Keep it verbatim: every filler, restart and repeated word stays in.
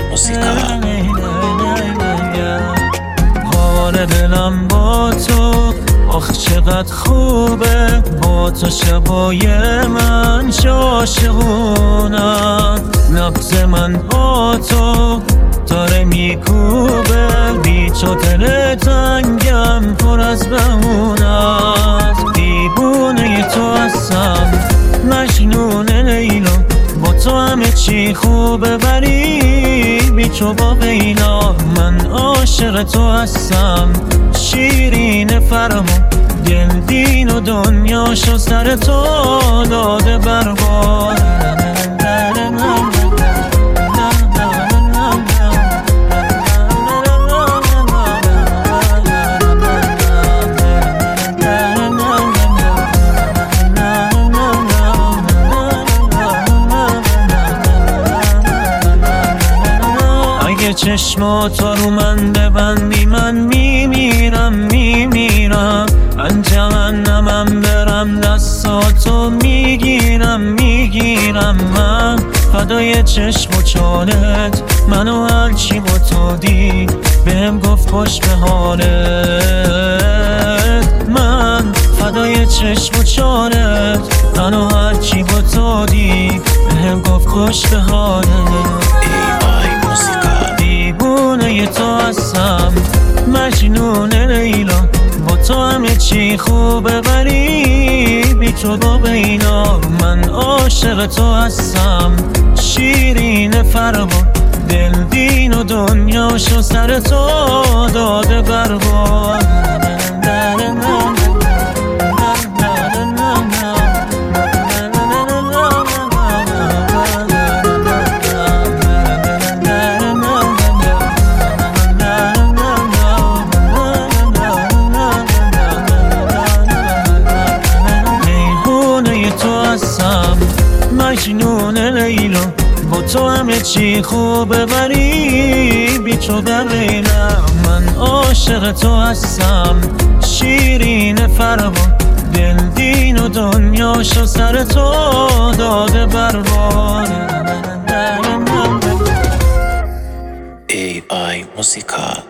موسیقا. حال دلم با تو آخ چقدر خوبه، با تو شبای من عاشقونم. نبض من با تو داره میکوبه، بی تو دل تنگم پر از بهونه است. دیوونه تو هستم، مجنون لیلا، با تو همه چی خوبه ولی بی تو با بینا. من عاشق تو هستم، شیرین فرما، دل دین و دنیاشو سر تو داده برباد. اگه چشماتو رو من ببندی من میمیرم میمیرم، من جهنمم برم دستاتو میگیرم میگیرم. من فدای چشم و چالت، منو هرچی با تو دید بهم گفت خوش به حالت. من فدای چشم و چالت، منو هرچی با تو دید بهم گفت خوش به حالت. دیوونه تو هستم، مجنون لیلا، با تو همه چی خوبه ولی بی تو با بینا. من عاشق تو هستم، شیرین فرما، دل دین و دنیاشو سر تو داده برباد. مجنون لیلا، با تو همه چی خوبه ولی بی تو بقیلم. من عاشق تو هستم، شیرین فرما، دل دین و دنیاشو سر تو داده برباد. ای آی موسیقا.